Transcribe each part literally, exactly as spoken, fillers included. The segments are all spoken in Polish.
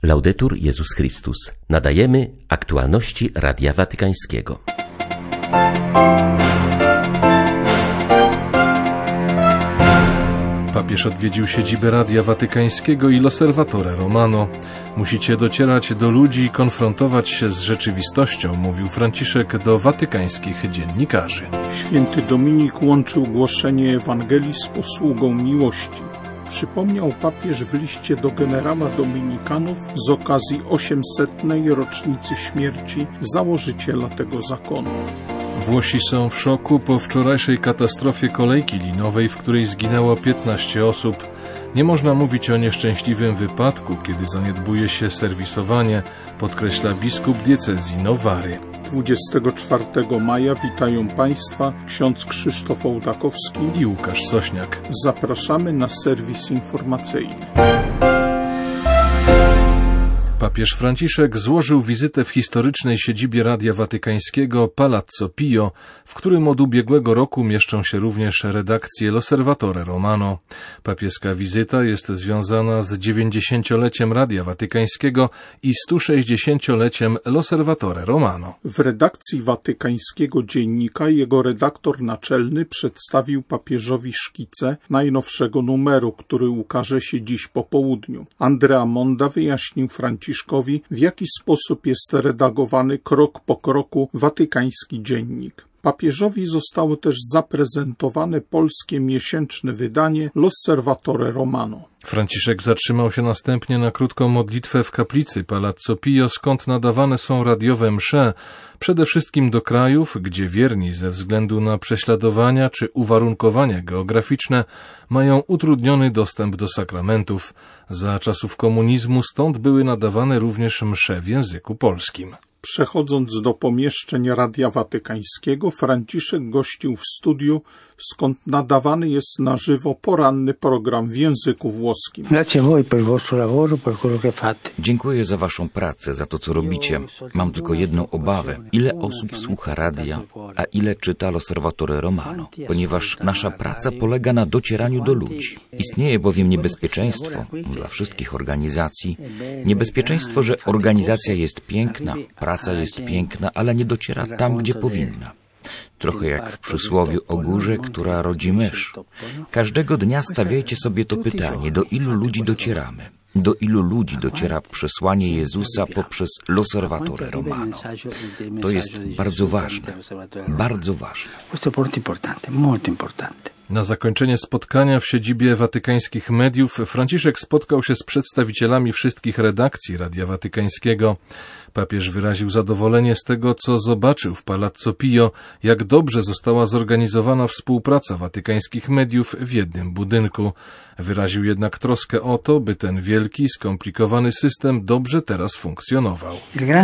Laudetur Jezus Chrystus. Nadajemy aktualności Radia Watykańskiego. Papież odwiedził siedzibę Radia Watykańskiego i L'Osservatore Romano. Musicie docierać do ludzi i konfrontować się z rzeczywistością, mówił Franciszek do watykańskich dziennikarzy. Święty Dominik łączył głoszenie Ewangelii z posługą miłości. Przypomniał papież w liście do generała dominikanów z okazji osiemsetnej rocznicy śmierci założyciela tego zakonu. Włosi są w szoku po wczorajszej katastrofie kolejki linowej, w której zginęło piętnaście osób. Nie można mówić o nieszczęśliwym wypadku, kiedy zaniedbuje się serwisowanie, podkreśla biskup diecezji Novary. dwudziestego czwartego maja witają Państwa ksiądz Krzysztof Ołdakowski i Łukasz Sośniak. Zapraszamy na serwis informacyjny. Papież Franciszek złożył wizytę w historycznej siedzibie Radia Watykańskiego Palazzo Pio, w którym od ubiegłego roku mieszczą się również redakcje L'Osservatore Romano. Papieska wizyta jest związana z dziewięćdziesięcioleciem Radia Watykańskiego i stu sześćdziesięcioleciem L'Osservatore Romano. W redakcji watykańskiego dziennika jego redaktor naczelny przedstawił papieżowi szkice najnowszego numeru, który ukaże się dziś po południu. Andrea Monda wyjaśnił Franciszkowi, w jaki sposób jest redagowany krok po kroku watykański dziennik. Papieżowi zostało też zaprezentowane polskie miesięczne wydanie L'Osservatore Romano. Franciszek zatrzymał się następnie na krótką modlitwę w kaplicy Palazzo Pio, skąd nadawane są radiowe msze, przede wszystkim do krajów, gdzie wierni ze względu na prześladowania czy uwarunkowania geograficzne mają utrudniony dostęp do sakramentów. Za czasów komunizmu stąd były nadawane również msze w języku polskim. Przechodząc do pomieszczeń Radia Watykańskiego, Franciszek gościł w studiu, skąd nadawany jest na żywo poranny program w języku włoskim. Dziękuję za waszą pracę, za to, co robicie. Mam tylko jedną obawę. Ile osób słucha radia, a ile czyta L'Osservatore Romano? Ponieważ nasza praca polega na docieraniu do ludzi. Istnieje bowiem niebezpieczeństwo dla wszystkich organizacji. Niebezpieczeństwo, że organizacja jest piękna, praca jest piękna, ale nie dociera tam, gdzie powinna. Trochę jak w przysłowiu o górze, która rodzi mysz. Każdego dnia stawiajcie sobie to pytanie, do ilu ludzi docieramy? Do ilu ludzi dociera przesłanie Jezusa poprzez L'Osservatore Romano? To jest bardzo ważne, bardzo ważne. Na zakończenie spotkania w siedzibie watykańskich mediów Franciszek spotkał się z przedstawicielami wszystkich redakcji Radia Watykańskiego. Papież wyraził zadowolenie z tego, co zobaczył w Palazzo Pio, jak dobrze została zorganizowana współpraca watykańskich mediów w jednym budynku. Wyraził jednak troskę o to, by ten wielki, skomplikowany system dobrze teraz funkcjonował.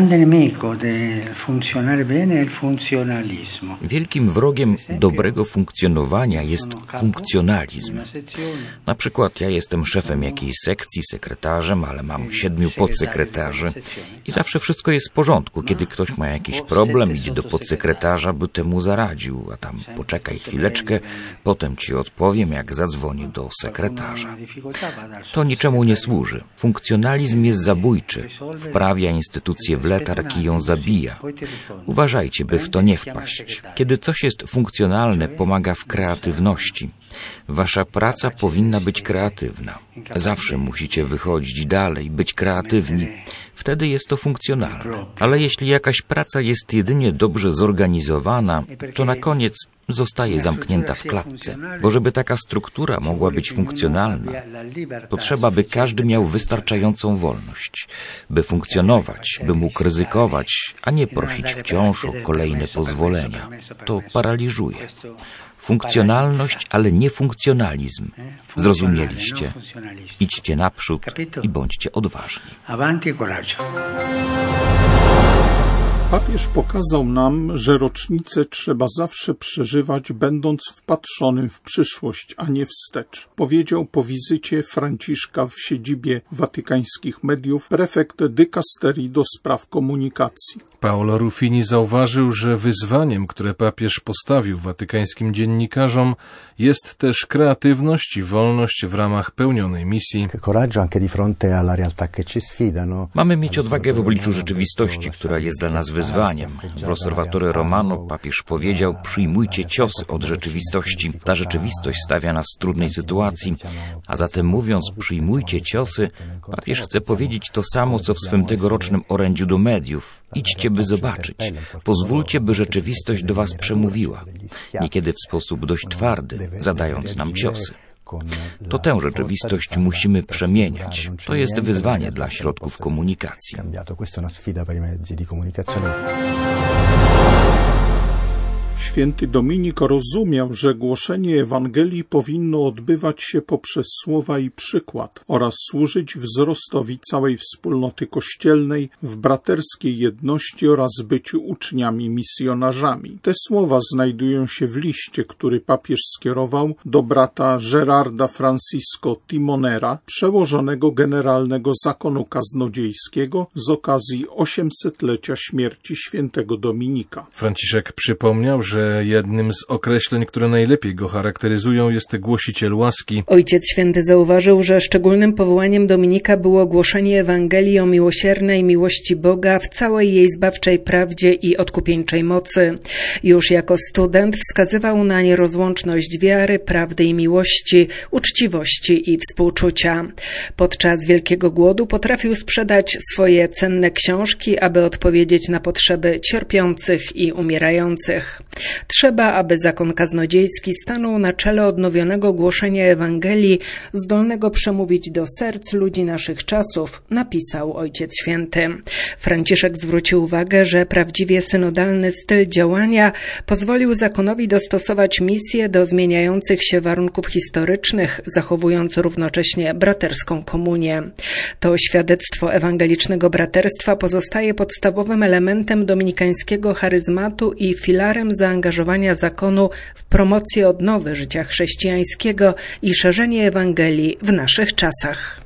Wielkim wrogiem dobrego funkcjonowania jest funkcjonalizm. Na przykład ja jestem szefem jakiejś sekcji, sekretarzem, ale mam siedmiu podsekretarzy i zawsze wszystko jest w porządku. Kiedy ktoś ma jakiś problem, idzie do podsekretarza, by temu zaradził, a tam poczekaj chwileczkę, potem ci odpowiem, jak zadzwoni do sekretarza. To niczemu nie służy. Funkcjonalizm jest zabójczy. Wprawia instytucję w letarg i ją zabija. Uważajcie, by w to nie wpaść. Kiedy coś jest funkcjonalne, pomaga w kreatywności. Wasza praca powinna być kreatywna. Zawsze musicie wychodzić dalej, być kreatywni. Wtedy jest to funkcjonalne. Ale jeśli jakaś praca jest jedynie dobrze zorganizowana, to na koniec zostaje zamknięta w klatce. Bo żeby taka struktura mogła być funkcjonalna, potrzeba, by każdy miał wystarczającą wolność, by funkcjonować, by mógł ryzykować, a nie prosić wciąż o kolejne pozwolenia. To paraliżuje. Funkcjonalność, ale nie funkcjonalizm. Zrozumieliście? Idźcie naprzód i bądźcie odważni. Papież pokazał nam, że rocznicę trzeba zawsze przeżywać, będąc wpatrzonym w przyszłość, a nie wstecz. Powiedział po wizycie Franciszka w siedzibie watykańskich mediów prefekt dykasterii do spraw komunikacji. Paolo Ruffini zauważył, że wyzwaniem, które papież postawił watykańskim dziennikarzom, jest też kreatywność i wolność w ramach pełnionej misji. Mamy mieć odwagę w obliczu rzeczywistości, która jest dla nas wyzwaniem. W L'Osservatore Romano papież powiedział: przyjmujcie ciosy od rzeczywistości. Ta rzeczywistość stawia nas w trudnej sytuacji, a zatem mówiąc przyjmujcie ciosy, papież chce powiedzieć to samo, co w swym tegorocznym orędziu do mediów. Idźcie, by zobaczyć. Pozwólcie, by rzeczywistość do was przemówiła. Niekiedy w sposób dość twardy, zadając nam ciosy. To tę rzeczywistość musimy przemieniać. To jest wyzwanie dla środków komunikacji. Święty Dominik rozumiał, że głoszenie Ewangelii powinno odbywać się poprzez słowa i przykład oraz służyć wzrostowi całej wspólnoty kościelnej w braterskiej jedności oraz byciu uczniami misjonarzami. Te słowa znajdują się w liście, który papież skierował do brata Gerarda Francisco Timonera, przełożonego generalnego zakonu kaznodziejskiego z okazji osiemsetlecia śmierci świętego Dominika. Franciszek przypomniał, że jednym z określeń, które najlepiej go charakteryzują, jest głosiciel łaski. Ojciec Święty zauważył, że szczególnym powołaniem Dominika było głoszenie Ewangelii o miłosiernej miłości Boga w całej jej zbawczej prawdzie i odkupieńczej mocy. Już jako student wskazywał na nierozłączność wiary, prawdy i miłości, uczciwości i współczucia. Podczas Wielkiego Głodu potrafił sprzedać swoje cenne książki, aby odpowiedzieć na potrzeby cierpiących i umierających. Trzeba, aby zakon kaznodziejski stanął na czele odnowionego głoszenia Ewangelii, zdolnego przemówić do serc ludzi naszych czasów, napisał Ojciec Święty. Franciszek zwrócił uwagę, że prawdziwie synodalny styl działania pozwolił zakonowi dostosować misję do zmieniających się warunków historycznych, zachowując równocześnie braterską komunię. To świadectwo ewangelicznego braterstwa pozostaje podstawowym elementem dominikańskiego charyzmatu i filarem zaangażowania zakonu w promocję odnowy życia chrześcijańskiego i szerzenie Ewangelii w naszych czasach.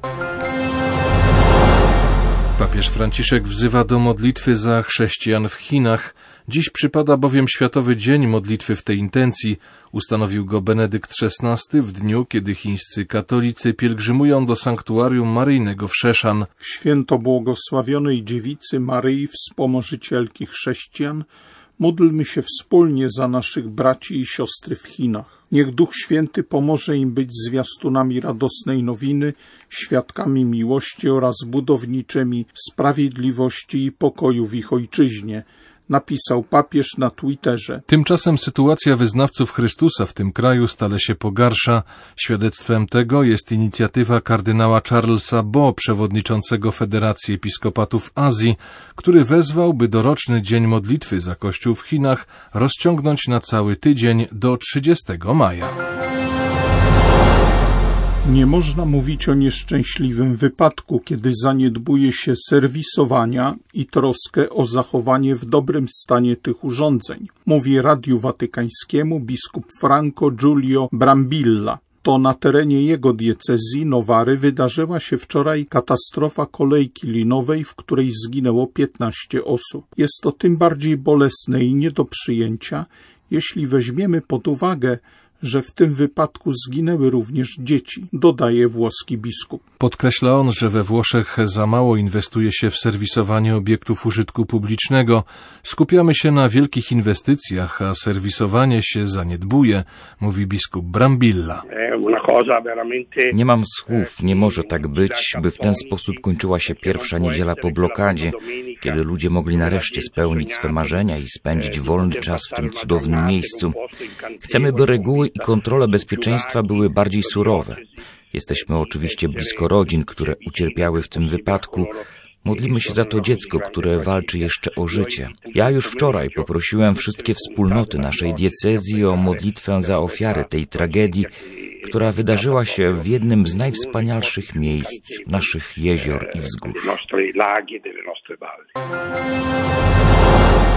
Papież Franciszek wzywa do modlitwy za chrześcijan w Chinach. Dziś przypada bowiem Światowy Dzień Modlitwy w tej intencji. Ustanowił go Benedykt szesnasty w dniu, kiedy chińscy katolicy pielgrzymują do sanktuarium maryjnego w Szeszan. W święto błogosławionej dziewicy Maryi, wspomożycielki chrześcijan, módlmy się wspólnie za naszych braci i siostry w Chinach. Niech Duch Święty pomoże im być zwiastunami radosnej nowiny, świadkami miłości oraz budowniczymi sprawiedliwości i pokoju w ich ojczyźnie, napisał papież na Twitterze. Tymczasem sytuacja wyznawców Chrystusa w tym kraju stale się pogarsza. Świadectwem tego jest inicjatywa kardynała Charlesa Bo, przewodniczącego Federacji Episkopatów Azji, który wezwał, by doroczny Dzień Modlitwy za Kościół w Chinach rozciągnąć na cały tydzień do trzydziestego maja. Nie można mówić o nieszczęśliwym wypadku, kiedy zaniedbuje się serwisowania i troskę o zachowanie w dobrym stanie tych urządzeń, mówi Radiu Watykańskiemu biskup Franco Giulio Brambilla. To na terenie jego diecezji Novary wydarzyła się wczoraj katastrofa kolejki linowej, w której zginęło piętnaście osób. Jest to tym bardziej bolesne i nie do przyjęcia, jeśli weźmiemy pod uwagę, że w tym wypadku zginęły również dzieci, dodaje włoski biskup. Podkreśla on, że we Włoszech za mało inwestuje się w serwisowanie obiektów użytku publicznego. Skupiamy się na wielkich inwestycjach, a serwisowanie się zaniedbuje, mówi biskup Brambilla. Nie mam słów, nie może tak być, by w ten sposób kończyła się pierwsza niedziela po blokadzie, kiedy ludzie mogli nareszcie spełnić swe marzenia i spędzić wolny czas w tym cudownym miejscu. Chcemy, by reguły i kontrole bezpieczeństwa były bardziej surowe. Jesteśmy oczywiście blisko rodzin, które ucierpiały w tym wypadku. Modlimy się za to dziecko, które walczy jeszcze o życie. Ja już wczoraj poprosiłem wszystkie wspólnoty naszej diecezji o modlitwę za ofiary tej tragedii, która wydarzyła się w jednym z najwspanialszych miejsc naszych jezior i wzgórz.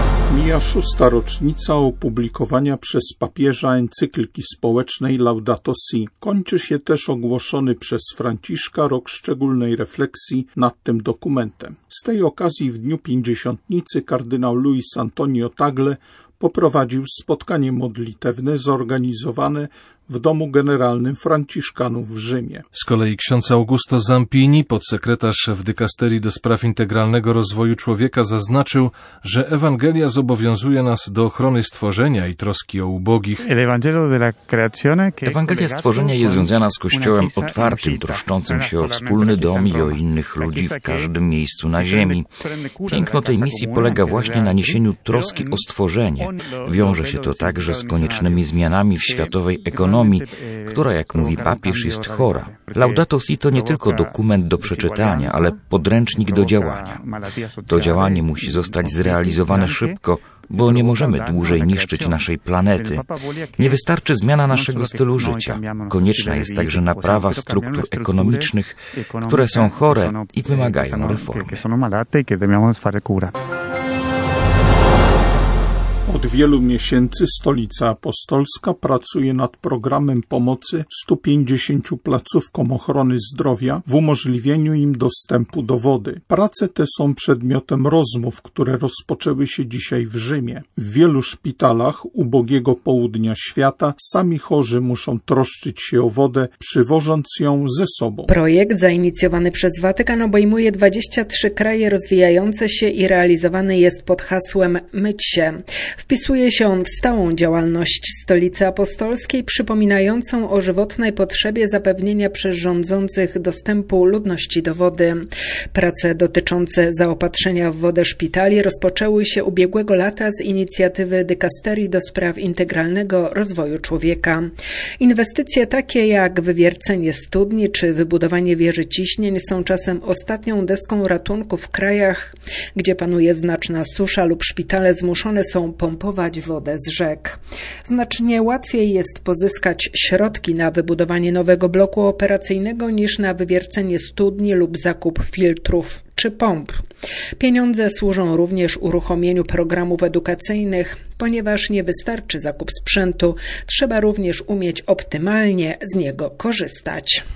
Mija szósta rocznica opublikowania przez papieża encykliki społecznej Laudato Si. Kończy się też ogłoszony przez Franciszka rok szczególnej refleksji nad tym dokumentem. Z tej okazji w dniu pięćdziesiątnicy kardynał Luis Antonio Tagle poprowadził spotkanie modlitewne zorganizowane w Domu Generalnym Franciszkanów w Rzymie. Z kolei ksiądz Augusto Zampini, podsekretarz w dykasterii do spraw integralnego rozwoju człowieka, zaznaczył, że Ewangelia zobowiązuje nas do ochrony stworzenia i troski o ubogich. Ewangelia stworzenia jest związana z Kościołem otwartym, troszczącym się o wspólny dom i o innych ludzi w każdym miejscu na ziemi. Piękno tej misji polega właśnie na niesieniu troski o stworzenie. Wiąże się to także z koniecznymi zmianami w światowej ekonomii, która, jak mówi papież, jest chora. Laudato Si to nie tylko dokument do przeczytania, ale podręcznik do działania. To działanie musi zostać zrealizowane szybko, bo nie możemy dłużej niszczyć naszej planety. Nie wystarczy zmiana naszego stylu życia. Konieczna jest także naprawa struktur ekonomicznych, które są chore i wymagają reformy. Od wielu miesięcy Stolica Apostolska pracuje nad programem pomocy stu pięćdziesięciu placówkom ochrony zdrowia w umożliwieniu im dostępu do wody. Prace te są przedmiotem rozmów, które rozpoczęły się dzisiaj w Rzymie. W wielu szpitalach ubogiego południa świata sami chorzy muszą troszczyć się o wodę, przywożąc ją ze sobą. Projekt zainicjowany przez Watykan obejmuje dwadzieścia trzy kraje rozwijające się i realizowany jest pod hasłem Myć się. Wpisuje się on w stałą działalność Stolicy Apostolskiej, przypominającą o żywotnej potrzebie zapewnienia przez rządzących dostępu ludności do wody. Prace dotyczące zaopatrzenia w wodę szpitali rozpoczęły się ubiegłego lata z inicjatywy dykasterii do spraw integralnego rozwoju człowieka. Inwestycje takie jak wywiercenie studni czy wybudowanie wieży ciśnień są czasem ostatnią deską ratunku w krajach, gdzie panuje znaczna susza lub szpitale zmuszone są pompować wodę z rzek. Znacznie łatwiej jest pozyskać środki na wybudowanie nowego bloku operacyjnego niż na wywiercenie studni lub zakup filtrów czy pomp. Pieniądze służą również uruchomieniu programów edukacyjnych, ponieważ nie wystarczy zakup sprzętu, trzeba również umieć optymalnie z niego korzystać.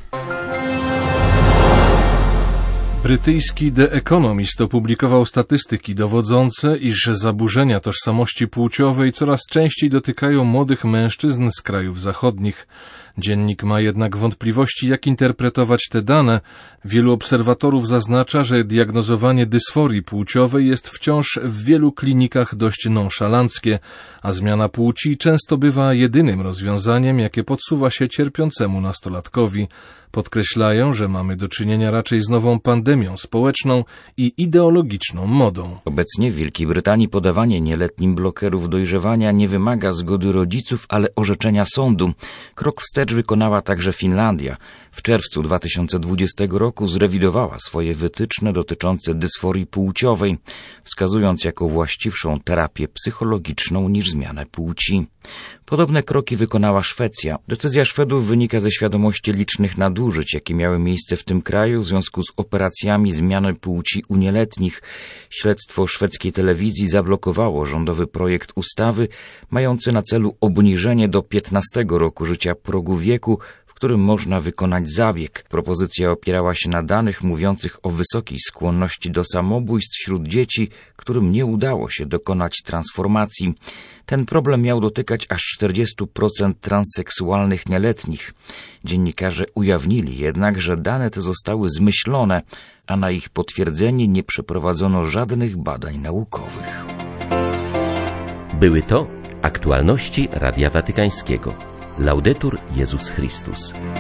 Brytyjski The Economist opublikował statystyki dowodzące, iż zaburzenia tożsamości płciowej coraz częściej dotykają młodych mężczyzn z krajów zachodnich. Dziennik ma jednak wątpliwości, jak interpretować te dane. Wielu obserwatorów zaznacza, że diagnozowanie dysforii płciowej jest wciąż w wielu klinikach dość nonszalanckie, a zmiana płci często bywa jedynym rozwiązaniem, jakie podsuwa się cierpiącemu nastolatkowi. Podkreślają, że mamy do czynienia raczej z nową pandemią społeczną i ideologiczną modą. Obecnie w Wielkiej Brytanii podawanie nieletnim blokerów dojrzewania nie wymaga zgody rodziców, ale orzeczenia sądu. Krok wstecz wykonała także Finlandia. W czerwcu dwa tysiące dwudziestego roku zrewidowała swoje wytyczne dotyczące dysforii płciowej, wskazując jako właściwszą terapię psychologiczną niż zmianę płci. Podobne kroki wykonała Szwecja. Decyzja Szwedów wynika ze świadomości licznych nadużyć, jakie miały miejsce w tym kraju w związku z operacjami zmiany płci u nieletnich. Śledztwo szwedzkiej telewizji zablokowało rządowy projekt ustawy mający na celu obniżenie do piętnastego roku życia progu wieku, w którym można wykonać zabieg. Propozycja opierała się na danych mówiących o wysokiej skłonności do samobójstw wśród dzieci, którym nie udało się dokonać transformacji. Ten problem miał dotykać aż czterdzieści procent transseksualnych nieletnich. Dziennikarze ujawnili jednak, że dane te zostały zmyślone, a na ich potwierdzenie nie przeprowadzono żadnych badań naukowych. Były to aktualności Radia Watykańskiego. Laudetur Jezus Chrystus.